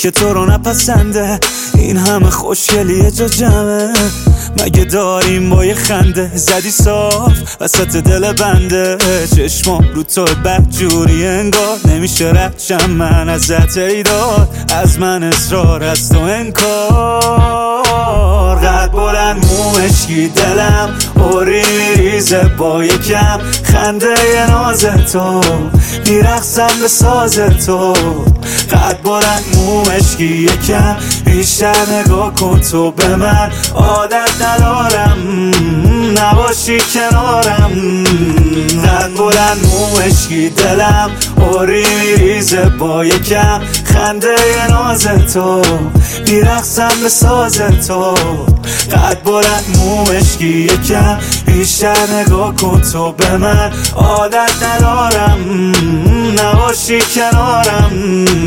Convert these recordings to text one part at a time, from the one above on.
که تو رو نپسنده. این همه خوشگلی جا جمعه، مگه داریم با یه خنده. زدی صاف وسط دل بنده، چشمام رو تو بدجوری انگار. نمیشه رد من ازت ایداد، از من اصرار از تو انکار. قد بلند موشکی دلم اوری میریزه با یکم خنده ناز تو، میرقصم به ساز تو. قد بلند موشکی یکم بیشتر نگاه کن تو به من، عادت ندارم نباشی کنارم. قد بلند موشکی دلم اوری میریزه با یکم خنده ناز تو، میرقصم به ساز تو. قد بلند موشکی یکم بیشتر نگاه کن تو به من، عادت ندارم نباشی کنارم.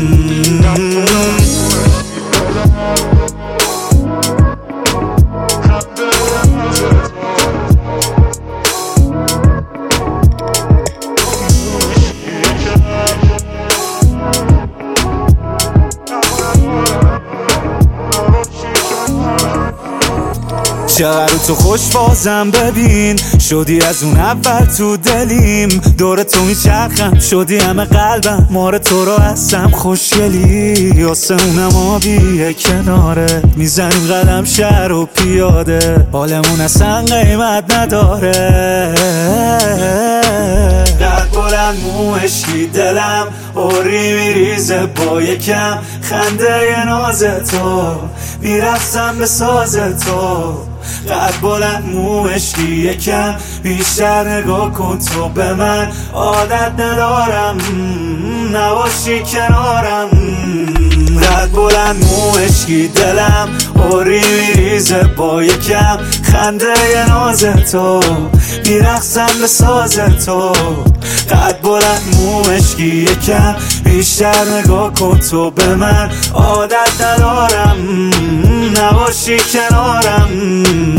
چقدر تو خوش بازم ببین، شدی از اون اول تو دلیم. دور تو میچرخم شدی همه قلبم، مار تو رو هستم خوشگلی. آسمونم آبیه کناره، میزنیم قدم شهر و پیاده، حالمون اصلا قیمت نداره. قد بلند موشکی دلم اوری میریزه با یکم خنده ناز تو، میرقصم به ساز تو. قد بلند موشکی یکم بیشتر نگاه کن تو به من، عادت ندارم نباشی کنارم. قد بلند موشکی دلم اوری میریزه با یکم خنده ناز تو، میرقصم به ساز تو. قد بلند موشکی یکم بیشتر نگاه کن تو به من، عادت ندارم نباشی کنارم.